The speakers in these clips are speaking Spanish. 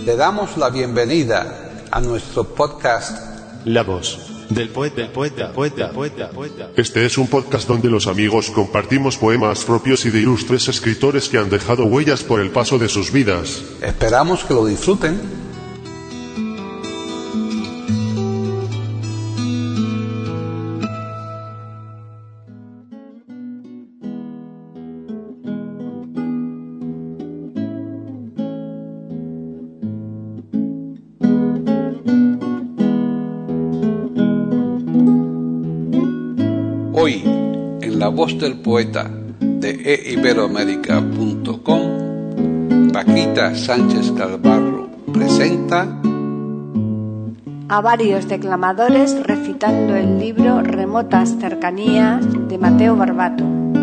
Le damos la bienvenida a nuestro podcast La voz del poeta. Este es un podcast donde los amigos compartimos poemas propios y de ilustres escritores que han dejado huellas por el paso de sus vidas. Esperamos que lo disfruten. Hoy, en La Voz del Poeta de eiberoamerica.com, Paquita Sánchez Galvarro presenta a varios declamadores recitando el libro Remotas cercanías de Mateo Barbato.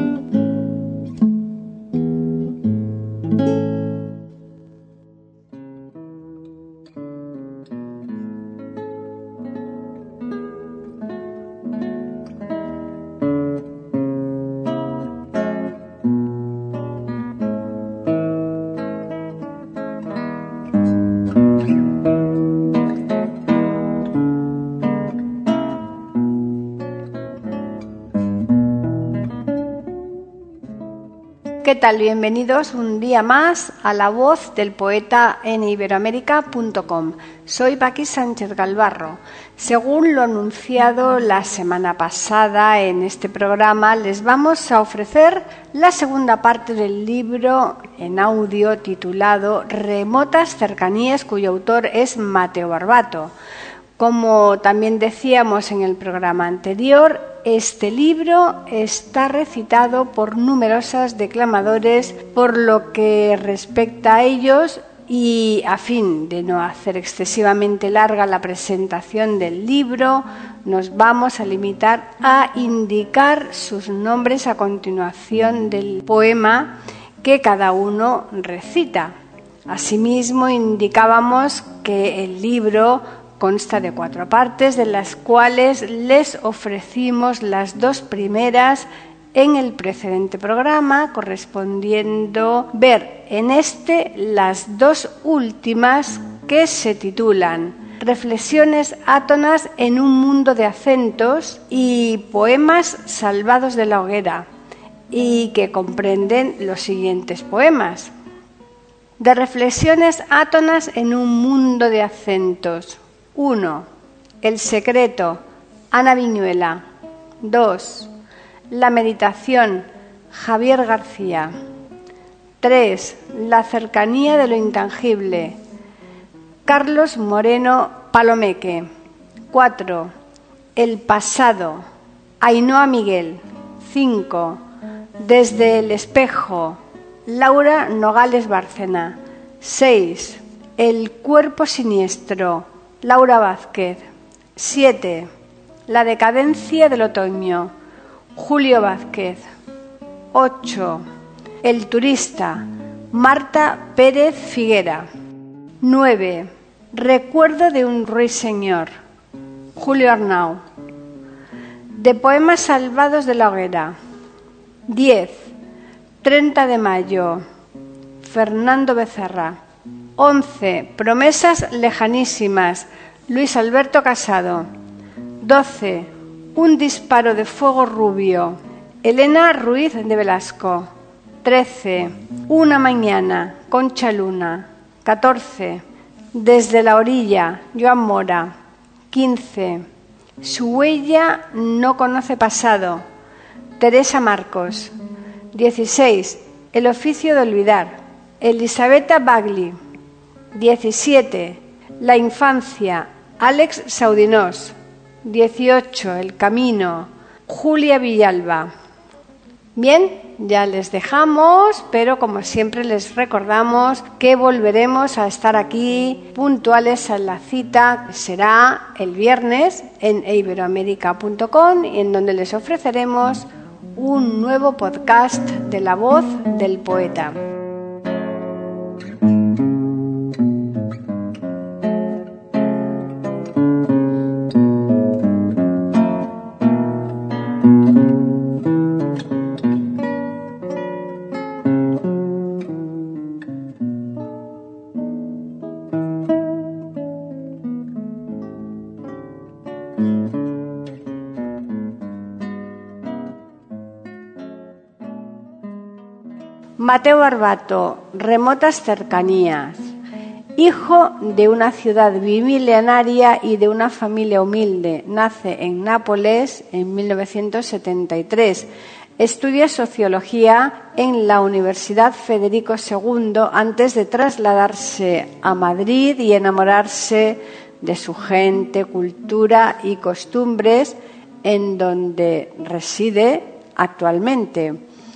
¿Qué tal? Bienvenidos un día más a La Voz del Poeta en iberoamerica.com. Soy Paqui Sánchez Galvarro. Según lo anunciado la semana pasada en este programa, les vamos a ofrecer la segunda parte del libro en audio titulado Remotas cercanías, cuyo autor es Mateo Barbato. Como también decíamos en el programa anterior, este libro está recitado por numerosos declamadores, por lo que respecta a ellos, y a fin de no hacer excesivamente larga la presentación del libro, nos vamos a limitar a indicar sus nombres a continuación del poema que cada uno recita. Asimismo, indicábamos que el libro consta de 4 partes, de las cuales les ofrecimos las 2 primeras en el precedente programa, correspondiendo ver en este las 2 últimas, que se titulan Reflexiones átonas en un mundo de acentos y Poemas salvados de la hoguera, y que comprenden los siguientes poemas. De Reflexiones átonas en un mundo de acentos. 1. El secreto, Ana Viñuela. 2. La meditación, Javier García. 3. La cercanía de lo intangible, Carlos Moreno Palomeque. 4. El pasado, Ainhoa Miguel. 5. Desde el espejo, Laura Nogales Bárcena. 6. El cuerpo siniestro, Laura Vázquez. 7. La decadencia del otoño, Julio Vázquez. 8. El turista, Marta Pérez Figuera. 9. Recuerdo de un ruiseñor, Julio Arnau. De Poemas salvados de la hoguera. 10. 30 de mayo, Fernando Becerra. 11. Promesas lejanísimas, Luis Alberto Casado. 12. Un disparo de fuego rubio, Elena Ruiz de Velasco. 13. Una mañana, Concha Luna. 14. Desde la orilla, Joan Mora. 15. Su huella no conoce pasado, Teresa Marcos. 16. El oficio de olvidar, Elisabetta Bagli. 17. La infancia, Àlex Saudinós. 18. El camino, Julia Villalba. Bien, ya les dejamos, pero como siempre les recordamos que volveremos a estar aquí puntuales a la cita. Será el viernes en eiberoamerica.com, en donde les ofreceremos un nuevo podcast de La Voz del Poeta. Mateo Barbato, Remotas cercanías. Hijo de una ciudad bimilenaria y de una familia humilde, nace en Nápoles en 1973. Estudia sociología en la Universidad Federico II antes de trasladarse a Madrid y enamorarse de su gente, cultura y costumbres, en donde reside actualmente.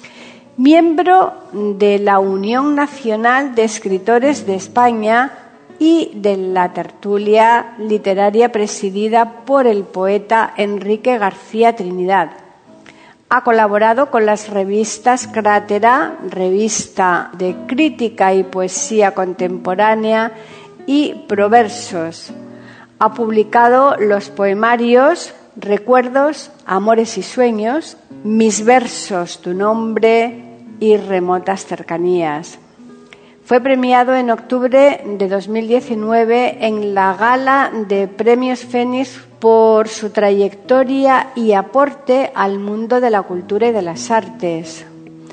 Miembro de la Unión Nacional de Escritores de España y de la tertulia literaria presidida por el poeta Enrique García Trinidad. Ha colaborado con las revistas Crátera, revista de crítica y poesía contemporánea, y Proversos. Ha publicado los poemarios Recuerdos, Amores y Sueños, Mis versos, tu nombre y Remotas cercanías. Fue premiado en octubre de 2019 en la Gala de Premios Fénix por su trayectoria y aporte al mundo de la cultura y de las artes.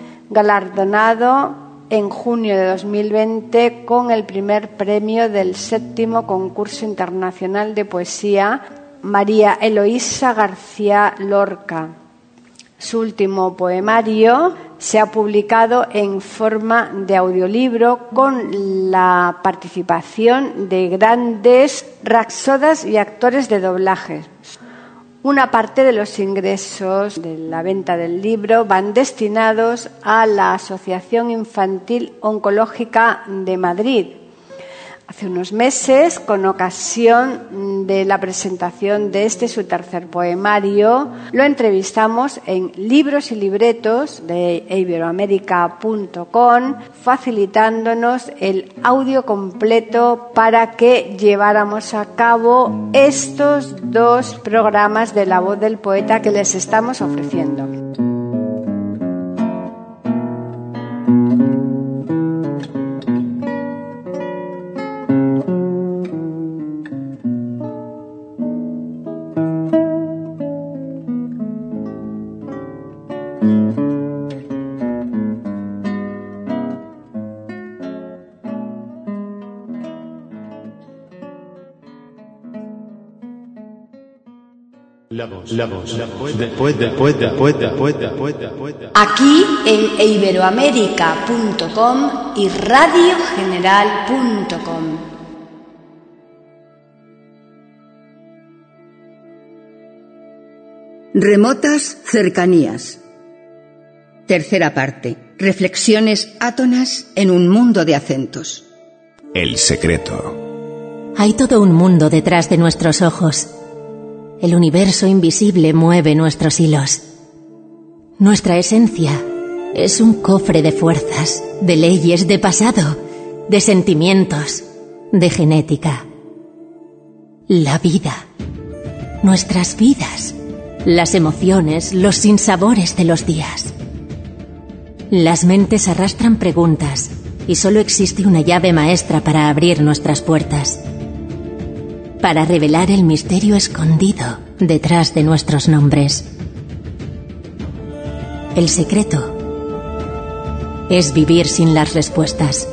Galardonado en junio de 2020 con el primer premio del 7º Concurso Internacional de Poesía María Eloísa García Lorca. Su último poemario se ha publicado en forma de audiolibro con la participación de grandes rapsodas y actores de doblaje. Una parte de los ingresos de la venta del libro van destinados a la Asociación Infantil Oncológica de Madrid. Hace unos meses, con ocasión de la presentación de su tercer poemario, lo entrevistamos en Libros y Libretos de iberoamerica.com, facilitándonos el audio completo para que lleváramos a cabo estos 2 programas de La Voz del Poeta que les estamos ofreciendo. La voz del poeta. Aquí en iberoamerica.com y radiogeneral.com. Remotas cercanías. Tercera parte. Reflexiones átonas en un mundo de acentos. El secreto. Hay todo un mundo detrás de nuestros ojos. El universo invisible mueve nuestros hilos. Nuestra esencia es un cofre de fuerzas, de leyes, de pasado, de sentimientos, de genética. La vida, nuestras vidas, las emociones, los sinsabores de los días. Las mentes arrastran preguntas y solo existe una llave maestra para abrir nuestras puertas, para revelar el misterio escondido detrás de nuestros nombres. El secreto es vivir sin las respuestas.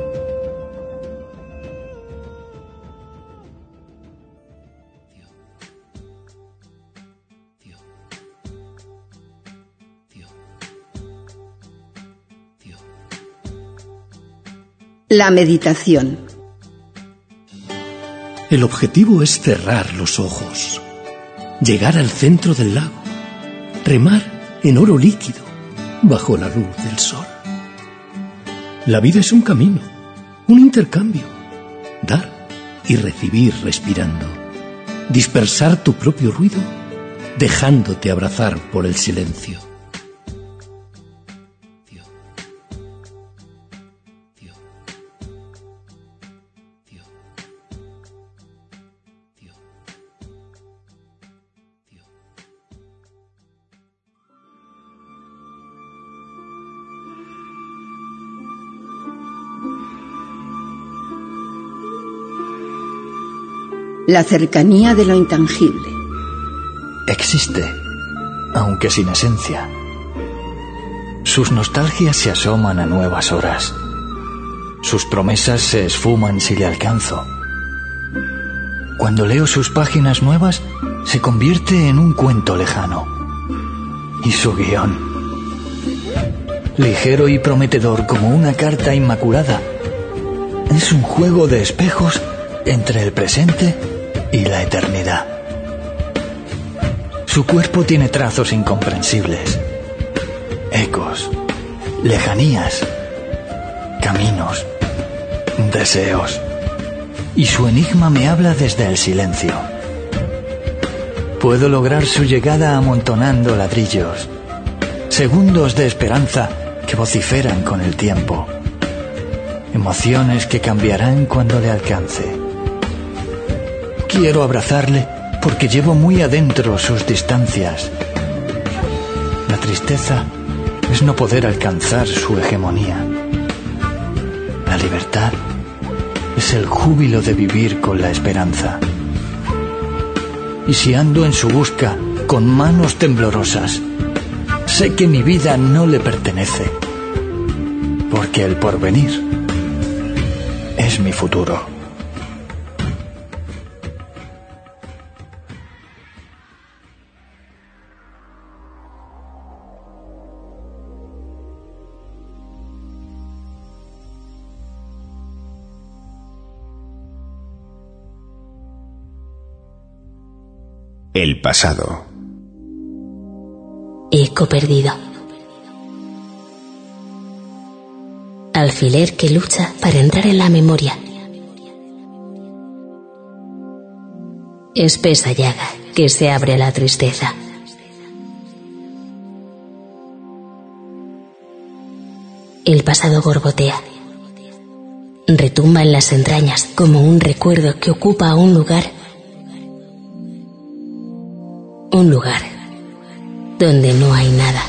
La meditación. El objetivo es cerrar los ojos, llegar al centro del lago, remar en oro líquido bajo la luz del sol. La vida es un camino, un intercambio, dar y recibir respirando, dispersar tu propio ruido, dejándote abrazar por el silencio. La cercanía de lo intangible. Existe, aunque sin esencia. Sus nostalgias se asoman a nuevas horas. Sus promesas se esfuman si le alcanzo. Cuando leo sus páginas nuevas, se convierte en un cuento lejano. Y su guión, ligero y prometedor como una carta inmaculada, es un juego de espejos entre el presente y la eternidad. Su cuerpo tiene trazos incomprensibles, ecos, lejanías, caminos, deseos. Y su enigma me habla desde el silencio. Puedo lograr su llegada amontonando ladrillos, segundos de esperanza que vociferan con el tiempo, emociones que cambiarán cuando le alcance. Quiero abrazarle porque llevo muy adentro sus distancias. La tristeza es no poder alcanzar su hegemonía. La libertad es el júbilo de vivir con la esperanza. Y si ando en su busca con manos temblorosas, sé que mi vida no le pertenece, porque el porvenir es mi futuro. El pasado. Eco perdido. Alfiler que lucha para entrar en la memoria. Espesa llaga que se abre a la tristeza. El pasado borbotea. Retumba en las entrañas como un recuerdo que ocupa un lugar. Un lugar donde no hay nada.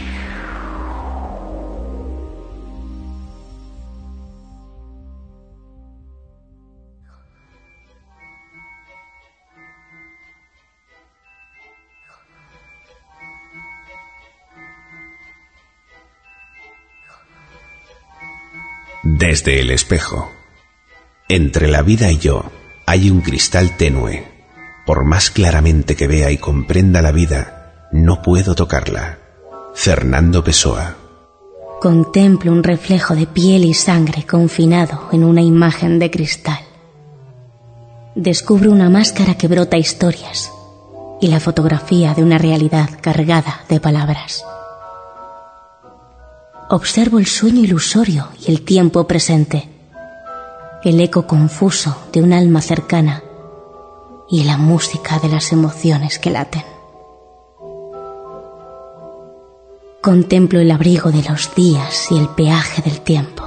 Desde el espejo. Entre la vida y yo hay un cristal tenue. Por más claramente que vea y comprenda la vida, no puedo tocarla. Fernando Pessoa. Contemplo un reflejo de piel y sangre confinado en una imagen de cristal. Descubro una máscara que brota historias y la fotografía de una realidad cargada de palabras. Observo el sueño ilusorio y el tiempo presente, el eco confuso de un alma cercana y la música de las emociones que laten. Contemplo el abrigo de los días y el peaje del tiempo,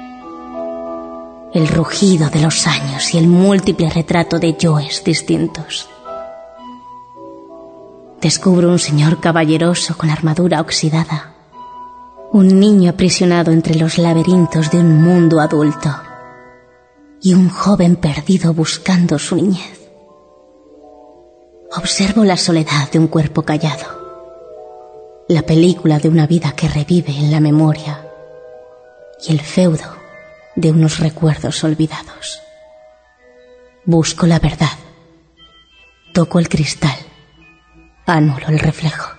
el rugido de los años y el múltiple retrato de yoes distintos. Descubro un señor caballeroso con armadura oxidada, un niño aprisionado entre los laberintos de un mundo adulto y un joven perdido buscando su niñez. Observo la soledad de un cuerpo callado, la película de una vida que revive en la memoria y el feudo de unos recuerdos olvidados. Busco la verdad, toco el cristal, anulo el reflejo.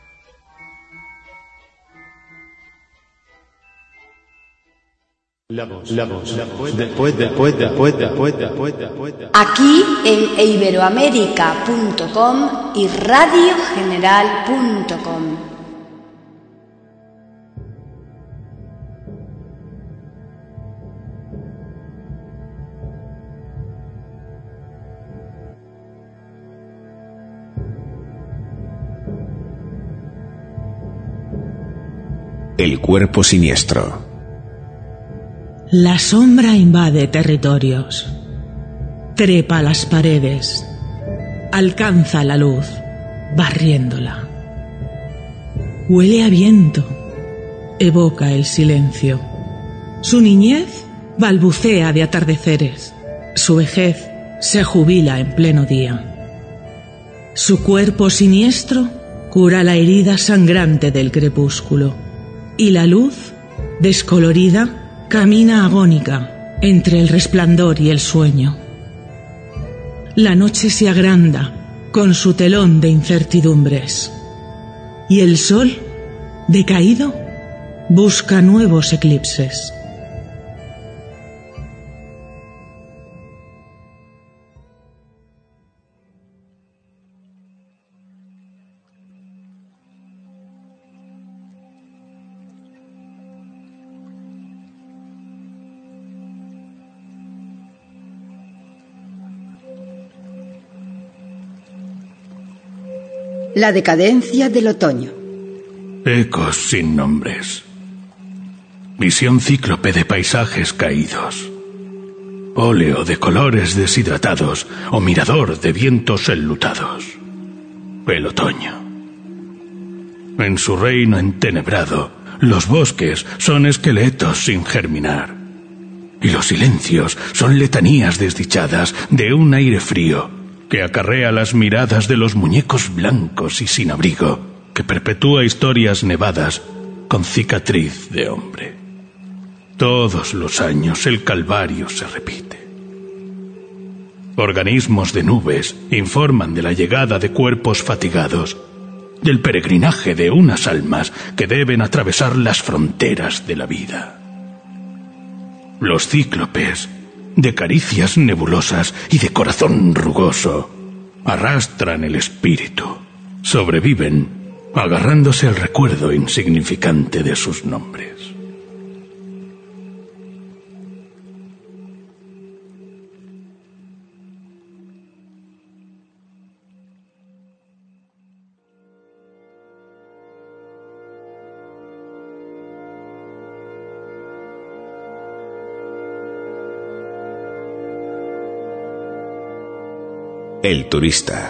Aquí en iberoamerica.com y radiogeneral.com. El cuerpo siniestro. La sombra invade territorios, trepa las paredes, alcanza la luz, barriéndola. Huele a viento, evoca el silencio. Su niñez balbucea de atardeceres, su vejez se jubila en pleno día. Su cuerpo siniestro cura la herida sangrante del crepúsculo. y la luz, descolorida, camina agónica entre el resplandor y el sueño. La noche se agranda con su telón de incertidumbres, y el sol, decaído, busca nuevos eclipses. La decadencia del otoño. Ecos sin nombres. Visión cíclope de paisajes caídos. Óleo de colores deshidratados o mirador de vientos enlutados. El otoño. En su reino entenebrado, los bosques son esqueletos sin germinar. Y los silencios son letanías desdichadas de un aire frío que acarrea las miradas de los muñecos blancos y sin abrigo, que perpetúa historias nevadas con cicatriz de hombre. Todos los años el calvario se repite. Organismos de nubes informan de la llegada de cuerpos fatigados, del peregrinaje de unas almas que deben atravesar las fronteras de la vida. Los cíclopes, de caricias nebulosas y de corazón rugoso, arrastran el espíritu, sobreviven, agarrándose al recuerdo insignificante de sus nombres. El turista.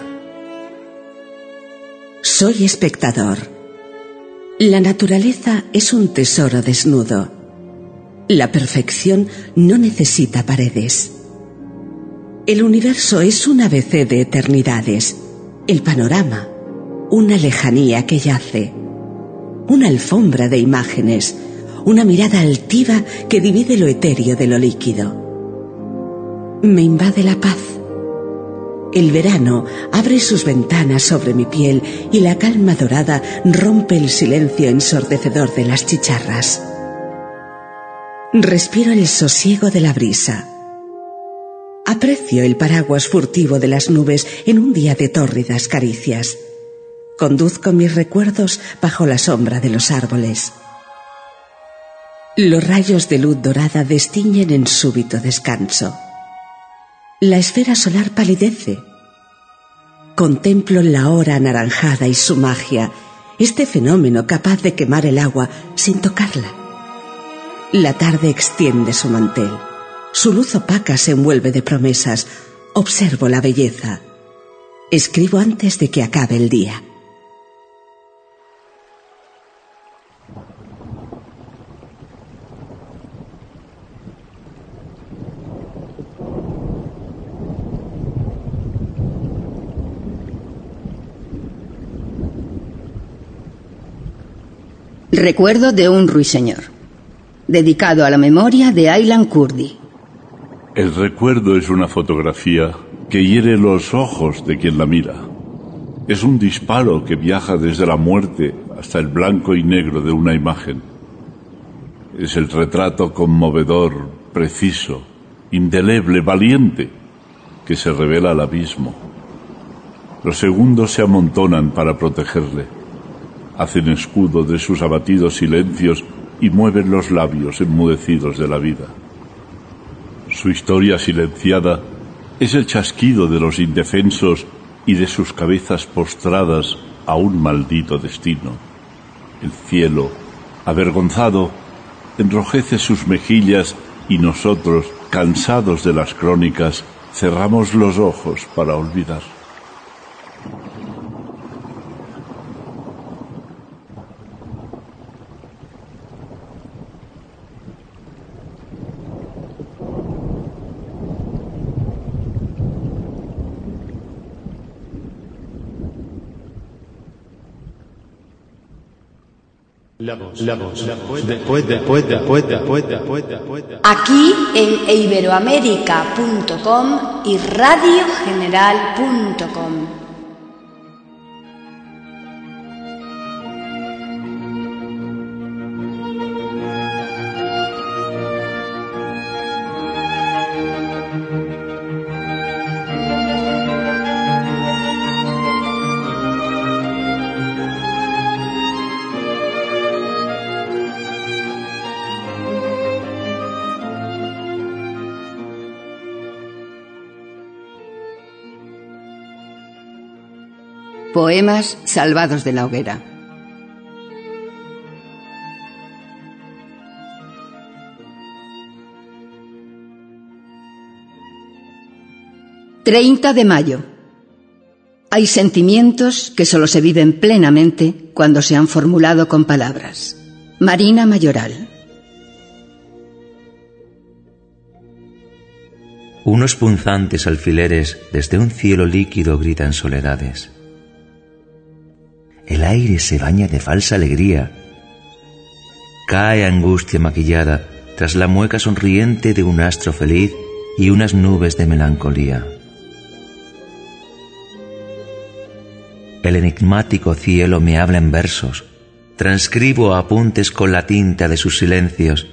Soy espectador. La naturaleza es un tesoro desnudo. La perfección no necesita paredes. El universo es un ABC de eternidades. El panorama, una lejanía que yace. Una alfombra de imágenes, una mirada altiva que divide lo etéreo de lo líquido. Me invade la paz. El verano abre sus ventanas sobre mi piel y la calma dorada rompe el silencio ensordecedor de las chicharras. Respiro el sosiego de la brisa. Aprecio el paraguas furtivo de las nubes en un día de tórridas caricias. Conduzco mis recuerdos bajo la sombra de los árboles. Los rayos de luz dorada destiñen en súbito descanso. La esfera solar palidece. Contemplo la hora anaranjada y su magia, este fenómeno capaz de quemar el agua sin tocarla. La tarde extiende su mantel. Su luz opaca se envuelve de promesas. Observo la belleza. Escribo antes de que acabe el día. Recuerdo de un ruiseñor, dedicado a la memoria de Aylan Kurdi. El recuerdo es una fotografía que hiere los ojos de quien la mira. Es un disparo que viaja desde la muerte hasta el blanco y negro de una imagen. Es el retrato conmovedor, preciso, indeleble, valiente, que se revela al abismo. Los segundos se amontonan para protegerle. Hacen escudo de sus abatidos silencios y mueven los labios enmudecidos de la vida. Su historia silenciada es el chasquido de los indefensos y de sus cabezas postradas a un maldito destino. El cielo, avergonzado, enrojece sus mejillas y nosotros, cansados de las crónicas, cerramos los ojos para olvidar. Aquí en iberoamerica.com y radiogeneral.com. Poemas salvados de la hoguera. «30 de mayo. Hay sentimientos que solo se viven plenamente cuando se han formulado con palabras». Marina Mayoral. Unos punzantes alfileres desde un cielo líquido gritan soledades. El aire se baña de falsa alegría. Cae angustia maquillada tras la mueca sonriente de un astro feliz y unas nubes de melancolía. El enigmático cielo me habla en versos. Transcribo apuntes con la tinta de sus silencios.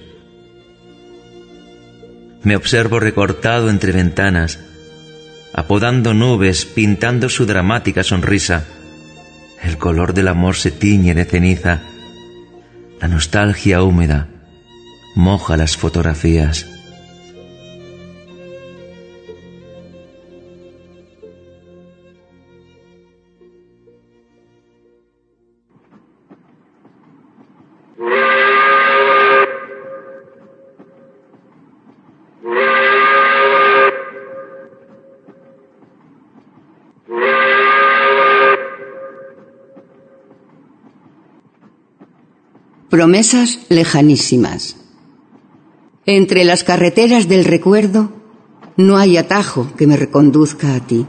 Me observo recortado entre ventanas, apodando nubes, pintando su dramática sonrisa. El color del amor se tiñe de ceniza. La nostalgia húmeda moja las fotografías. Promesas lejanísimas. Entre las carreteras del recuerdo no hay atajo que me reconduzca a ti.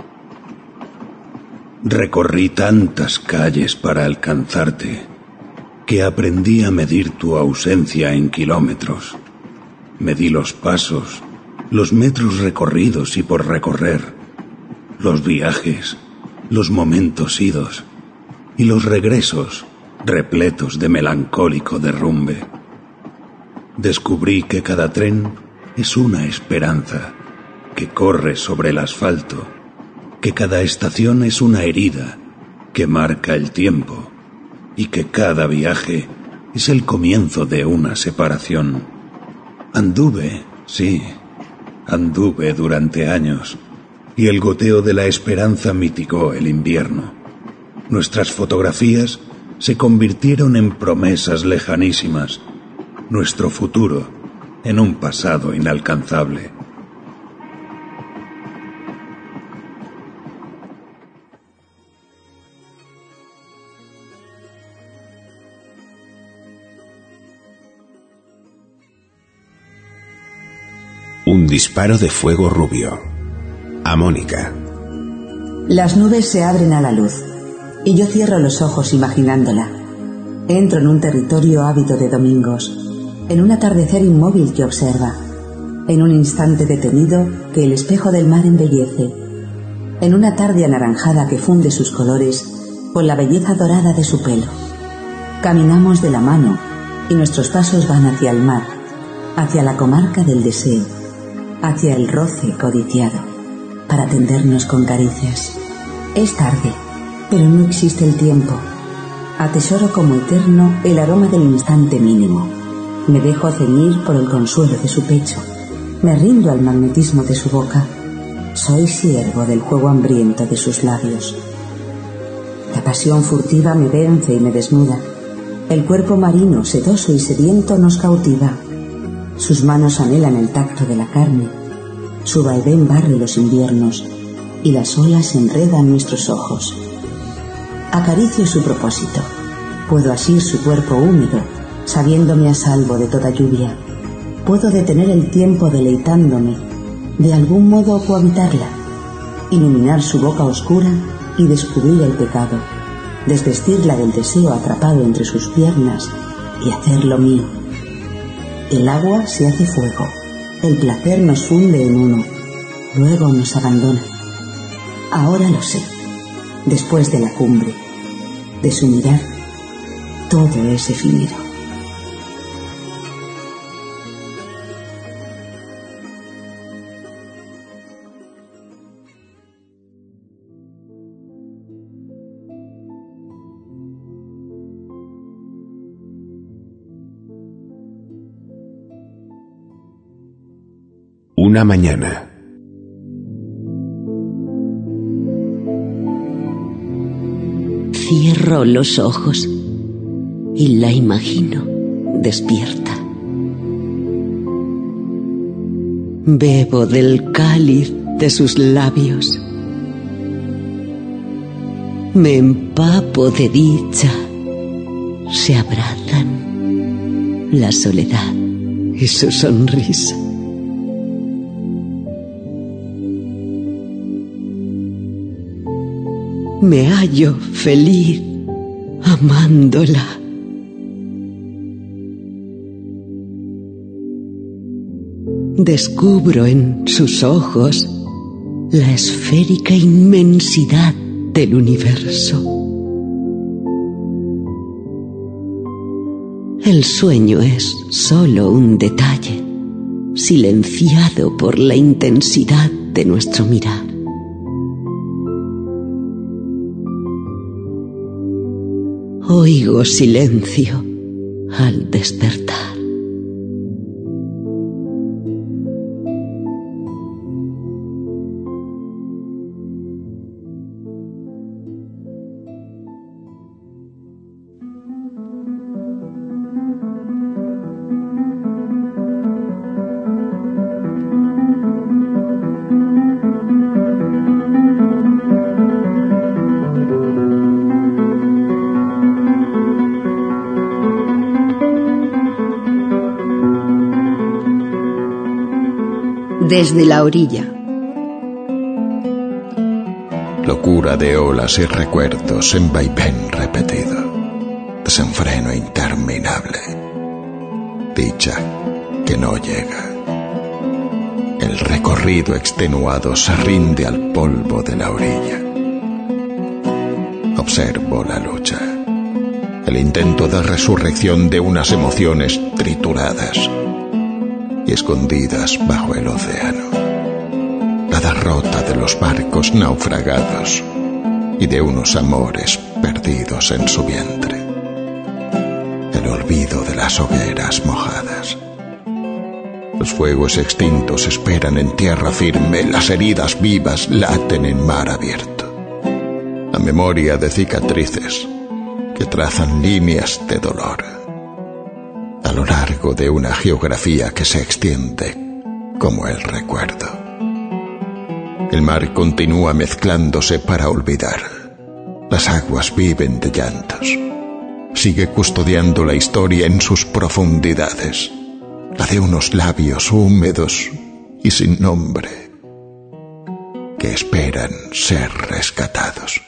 Recorrí tantas calles para alcanzarte que aprendí a medir tu ausencia en kilómetros. Medí los pasos, los metros recorridos y por recorrer, los viajes, los momentos idos y los regresos repletos de melancólico derrumbe. Descubrí que cada tren es una esperanza que corre sobre el asfalto, que cada estación es una herida que marca el tiempo y que cada viaje es el comienzo de una separación. Anduve, sí, anduve durante años y el goteo de la esperanza mitigó el invierno. Nuestras fotografías se convirtieron en promesas lejanísimas, nuestro futuro en un pasado inalcanzable. Un disparo de fuego rubio. A Mónica. Las nubes se abren a la luz y yo cierro los ojos imaginándola. Entro en un territorio ávido de domingos, en un atardecer inmóvil que observa, en un instante detenido que el espejo del mar embellece, en una tarde anaranjada que funde sus colores con la belleza dorada de su pelo. Caminamos de la mano y nuestros pasos van hacia el mar, hacia la comarca del deseo, hacia el roce codiciado, para tendernos con caricias. Es tarde, pero no existe el tiempo. Atesoro como eterno el aroma del instante mínimo. Me dejo ceñir por el consuelo de su pecho. Me rindo al magnetismo de su boca. Soy siervo del juego hambriento de sus labios. La pasión furtiva me vence y me desnuda. El cuerpo marino, sedoso y sediento, nos cautiva. Sus manos anhelan el tacto de la carne. Su vaivén barre los inviernos y las olas enredan nuestros ojos. Acaricio su propósito. Puedo asir su cuerpo húmedo, sabiéndome a salvo de toda lluvia. Puedo detener el tiempo deleitándome, de algún modo cohabitarla, iluminar su boca oscura y descubrir el pecado, desvestirla del deseo atrapado entre sus piernas y hacerlo mío. El agua se hace fuego, el placer nos funde en uno, luego nos abandona. Ahora lo sé, después de la cumbre, de su mirar, todo es efímero. Una mañana. Cierro los ojos y la imagino despierta. Bebo del cáliz de sus labios. Me empapo de dicha. Se abrazan la soledad y su sonrisa. Me hallo feliz amándola. Descubro en sus ojos la esférica inmensidad del universo. El sueño es solo un detalle, silenciado por la intensidad de nuestro mirar. Oigo silencio al despertar. Desde la orilla. Locura de olas y recuerdos en vaivén repetido, desenfreno interminable, dicha que no llega. El recorrido extenuado se rinde al polvo de la orilla. Observo la lucha, el intento de resurrección de unas emociones trituradas y escondidas bajo el océano, la derrota de los barcos naufragados y de unos amores perdidos en su vientre, el olvido de las hogueras mojadas. Los fuegos extintos esperan en tierra firme, las heridas vivas laten en mar abierto, la memoria de cicatrices que trazan líneas de dolor a lo largo de una geografía que se extiende como el recuerdo. El mar continúa mezclándose para olvidar. Las aguas viven de llantos. Sigue custodiando la historia en sus profundidades, la de unos labios húmedos y sin nombre que esperan ser rescatados.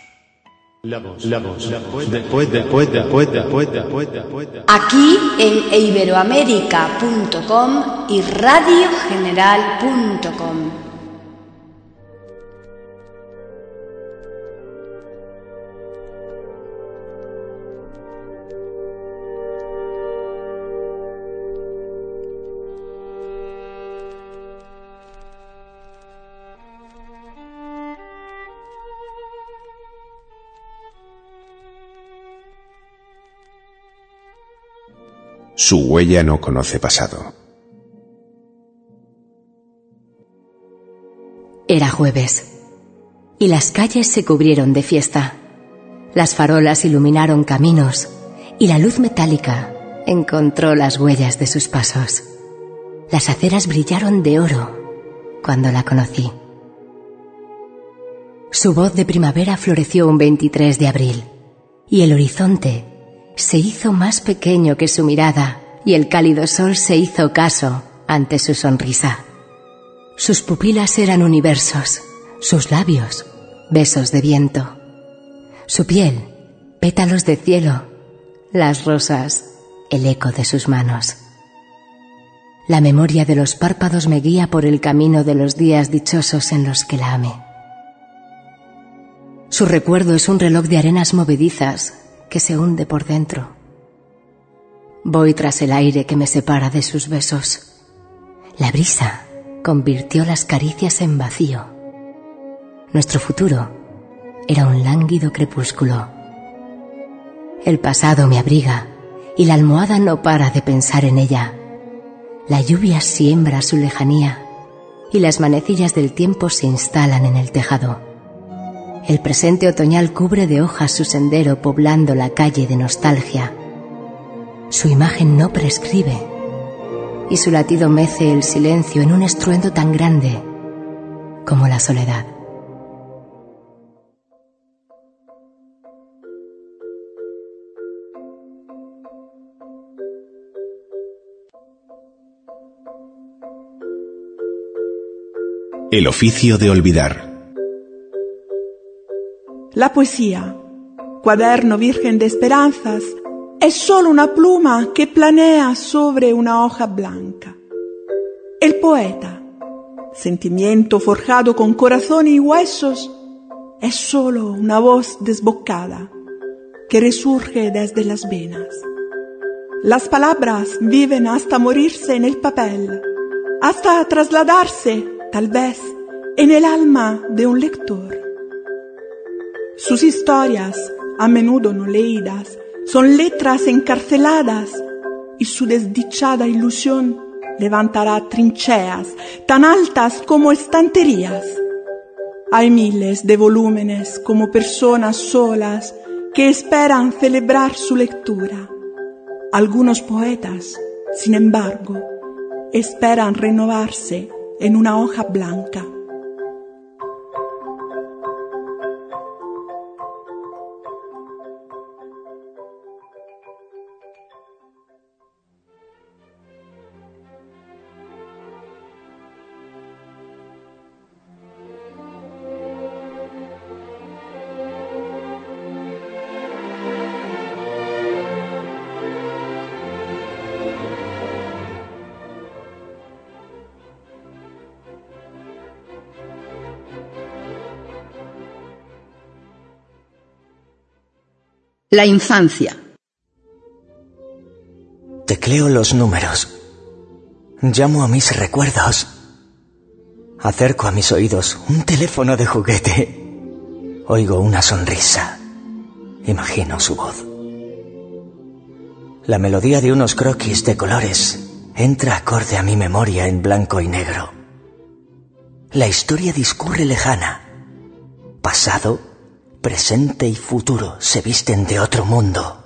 Aquí en iberoamerica.com y radiogeneral.com. Su huella no conoce pasado. Era jueves, y las calles se cubrieron de fiesta. Las farolas iluminaron caminos, y la luz metálica encontró las huellas de sus pasos. Las aceras brillaron de oro cuando la conocí. Su voz de primavera floreció un 23 de abril, y el horizonte se hizo más pequeño que su mirada, y el cálido sol se hizo caso ante su sonrisa. Sus pupilas eran universos, sus labios besos de viento, su piel pétalos de cielo, las rosas, el eco de sus manos. La memoria de los párpados me guía por el camino de los días dichosos en los que la amé. Su recuerdo es un reloj de arenas movedizas que se hunde por dentro. Voy tras el aire que me separa de sus besos. La brisa convirtió las caricias en vacío. Nuestro futuro era un lánguido crepúsculo. El pasado me abriga y la almohada no para de pensar en ella. La lluvia siembra su lejanía y las manecillas del tiempo se instalan en el tejado. El presente otoñal cubre de hojas su sendero poblando la calle de nostalgia. Su imagen no prescribe y su latido mece el silencio en un estruendo tan grande como la soledad. El oficio de olvidar. La poesía, cuaderno virgen de esperanzas, es solo una pluma que planea sobre una hoja blanca. El poeta, sentimiento forjado con corazón y huesos, es solo una voz desbocada que resurge desde las venas. Las palabras viven hasta morirse en el papel, hasta trasladarse, tal vez, en el alma de un lector. Sus historias, a menudo no leídas, son letras encarceladas y su desdichada ilusión levantará trincheas tan altas como estanterías. Hay miles de volúmenes como personas solas que esperan celebrar su lectura. Algunos poetas, sin embargo, esperan renovarse en una hoja blanca. La infancia. Tecleo los números. Llamo a mis recuerdos. Acerco a mis oídos un teléfono de juguete. Oigo una sonrisa. Imagino su voz. La melodía de unos croquis de colores entra acorde a mi memoria en blanco y negro. La historia discurre lejana. Pasado, presente y futuro se visten de otro mundo.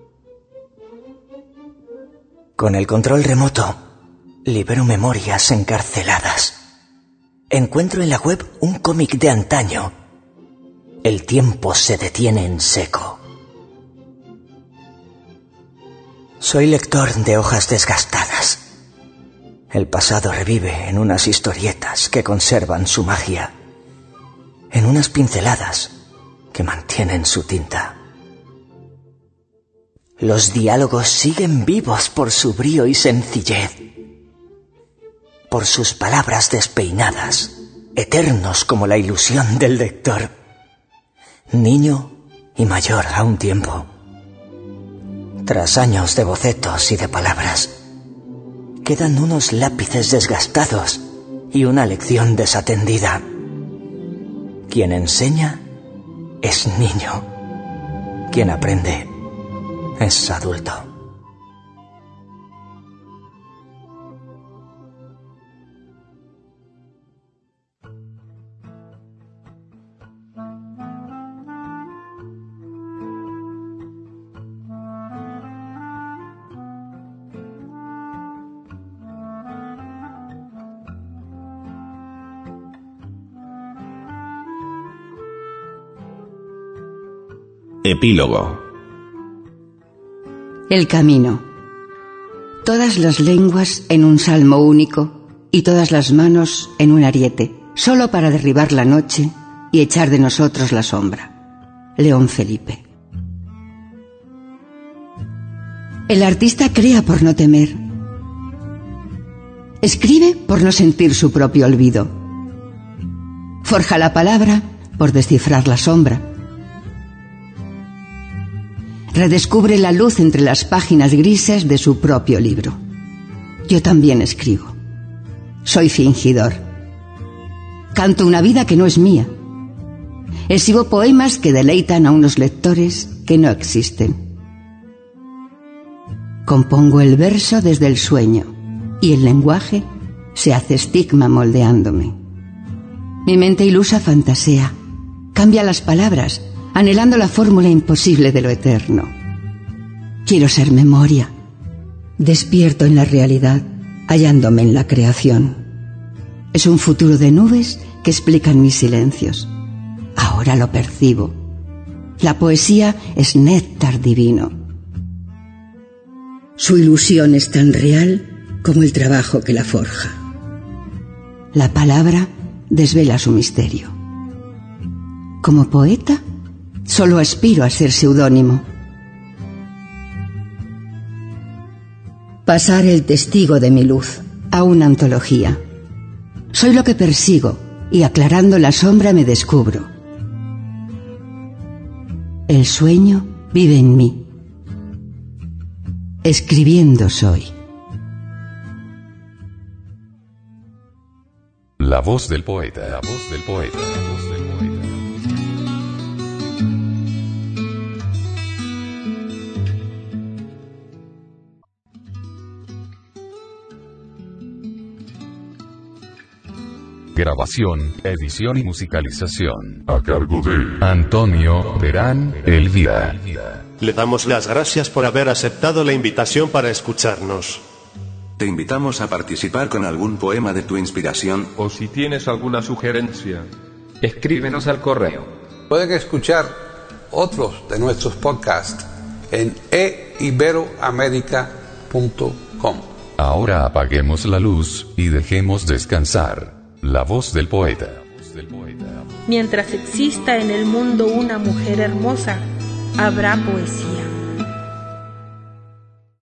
Con el control remoto, libero memorias encarceladas. Encuentro en la web un cómic de antaño. El tiempo se detiene en seco. Soy lector de hojas desgastadas. El pasado revive en unas historietas que conservan su magia, en unas pinceladas que mantienen su tinta. Los diálogos siguen vivos por su brío y sencillez, por sus palabras despeinadas, eternos como la ilusión del lector, niño y mayor a un tiempo. Tras años de bocetos y de palabras, quedan unos lápices desgastados y una lección desatendida. Quien enseña es niño. Quien aprende es adulto. Epílogo. El camino. Todas las lenguas en un salmo único y todas las manos en un ariete, solo para derribar la noche y echar de nosotros la sombra. León Felipe. El artista crea por no temer. Escribe por no sentir su propio olvido. Forja la palabra por descifrar la sombra. Redescubre la luz entre las páginas grises de su propio libro. Yo también escribo. Soy fingidor. Canto una vida que no es mía. Exhibo poemas que deleitan a unos lectores que no existen. Compongo el verso desde el sueño y el lenguaje se hace estigma moldeándome. Mi mente ilusa fantasea, cambia las palabras, anhelando la fórmula imposible de lo eterno. Quiero ser memoria. Despierto en la realidad, hallándome en la creación. Es un futuro de nubes que explican mis silencios. Ahora lo percibo. La poesía es néctar divino. Su ilusión es tan real como el trabajo que la forja. La palabra desvela su misterio. Como poeta, solo aspiro a ser seudónimo. Pasar el testigo de mi luz a una antología. Soy lo que persigo y aclarando la sombra me descubro. El sueño vive en mí. Escribiendo soy. La voz del poeta. La voz del poeta. La voz del poeta. Grabación, edición y musicalización. A cargo de Antonio Verán Elvira. Le damos las gracias por haber aceptado la invitación para escucharnos. Te invitamos a participar con algún poema de tu inspiración. O si tienes alguna sugerencia, escríbenos al correo. Pueden escuchar otros de nuestros podcasts en eiberoamerica.com. Ahora apaguemos la luz y dejemos descansar la voz del poeta. Mientras exista en el mundo una mujer hermosa, habrá poesía.